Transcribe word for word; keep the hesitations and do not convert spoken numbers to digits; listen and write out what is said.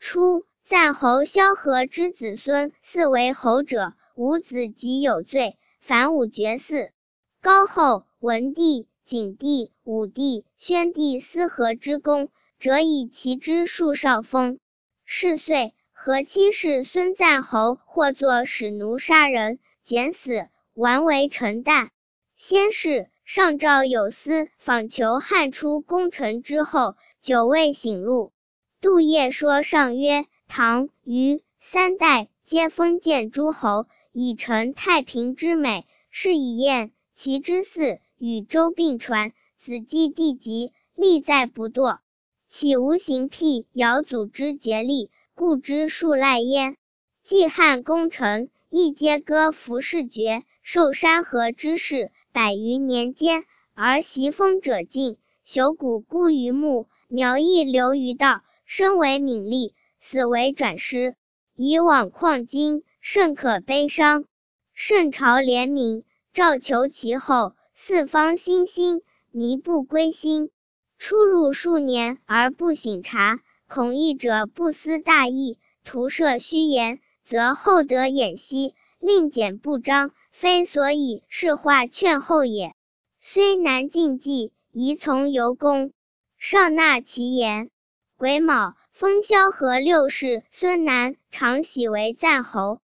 初，赞侯萧何之子孙，四为侯者，无子即有罪，凡五绝嗣。高后，文帝、景帝、武帝、宣帝思和之功，则以其之数少封。是岁，和妻室孙赞侯或作使奴杀人，减死，完为臣旦。先是，上诏有司访求汉初功臣之后，久未醒录。杜业说上曰：唐、虞三代皆封建诸侯，以成太平之美，是以燕、齐之祀与周并传，子继弟及，历在不堕。岂无行辟尧祖之节力，故之数赖焉。季汉功臣，亦皆割服饰爵，受山河之势，百余年间，而袭封者尽，朽骨孤于墓，苗裔流于道，生为敏吏，死为转师，以往旷今，甚可悲伤。圣朝怜悯，诏求其后，四方欣欣，靡不归心。出入数年而不省察，恐译者不思大义，徒设虚言，则后得掩惜，令简不彰，非所以是化劝后也。虽难禁忌，宜从由公，上纳其言。癸卯，封萧何六世孙南常喜为赞侯。